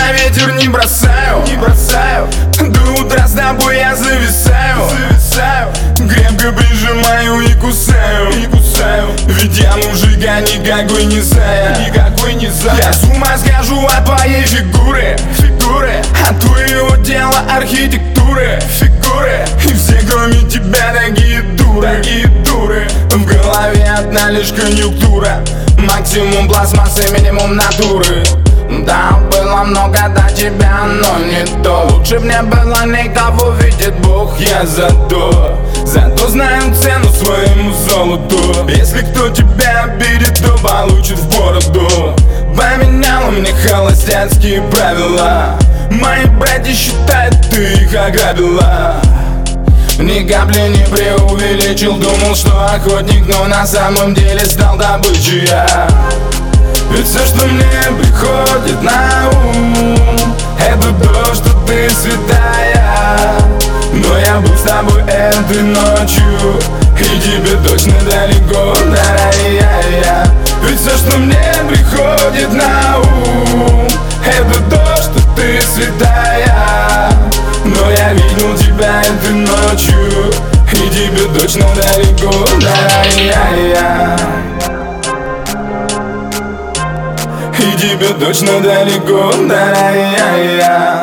на ветер не бросаю, не бросаю. До утра с тобой я зависаю, зависаю. Крепко прижимаю и кусаю, и кусаю. Ведь я мужика никакой не зая, никакой не зая. Я с ума схожу от твоей фигуры, фигуры. От твоего тела архитектуры, фигуры. И все кроме тебя такие дуры, такие дуры. В голове одна лишь конъюнктура. Максимум пластмассы, минимум натуры. Да, было много до тебя, но не то. Лучше б не было никого, видит Бог, я зато знаю цену своему золоту. Если кто тебя обидит, то получит в бороду. Поменяла мне холостяцкие правила. Мои братья считают, ты их ограбила. Ни капли не преувеличил, думал, что охотник, но на самом деле стал добычей я. Ведь все, что мне приходит на ум, это то, что ты святая. Но я был с тобой этой ночью, и тебе точно далеко, дорогая. Ведь все, что мне приходит на ум, это то, что ты святая. Но я видел тебя этой ночью, и тебе точно далеко, дорогая. И тебе точно далеко, дорогая.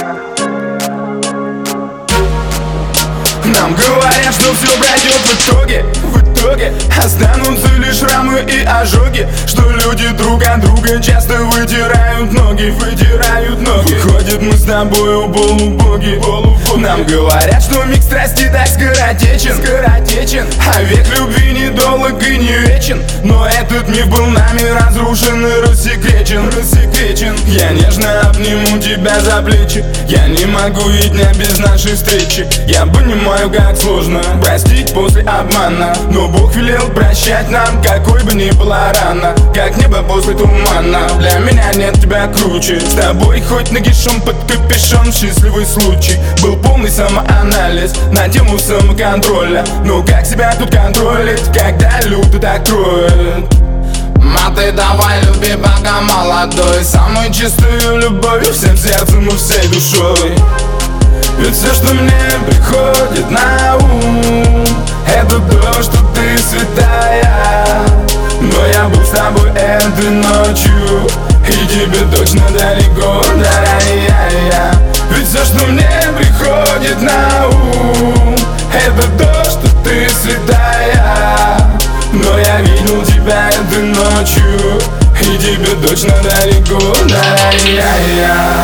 Нам говорят, что все пройдет в итоге останутся лишь шрамы и ожоги. Что люди друг от друга часто вытирают ноги, вытирают ноги. Выходит, мы с тобою полубоги. Нам говорят, что миг страсти так скоротечен, скоротечен. А век любви недолг и не вечен. Но этот миф был нами разрушен и рассекречен, рассекречен. Я нежно обниму тебя за плечи. Я не могу и дня без нашей встречи. Я понимаю, как сложно простить после обмана, но Бог велел прощать нам, какой бы ни была рана. Как небо после тумана, для меня нет тебя круче. С тобой хоть нагишом под капюшон, счастливый случай. Был полный самоанализ на тему самоконтроля. Но как себя тут контролить, когда люто так кроет? Ты давай люби, пока молодой. Самую чистую любовь, всем сердцем и всей душой. Ведь все, что мне приходит на ум, это то, что ты святая. Но я был с тобой этой ночью, и тебе точно далеко, дорогая. Ведь все, что мне приходит на ум, это то, что ты святая. Но я видел тебя этой ночью, и тебе точно далеко, дорогая.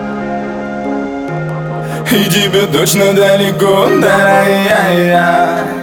И тебе точно далеко, дорогая.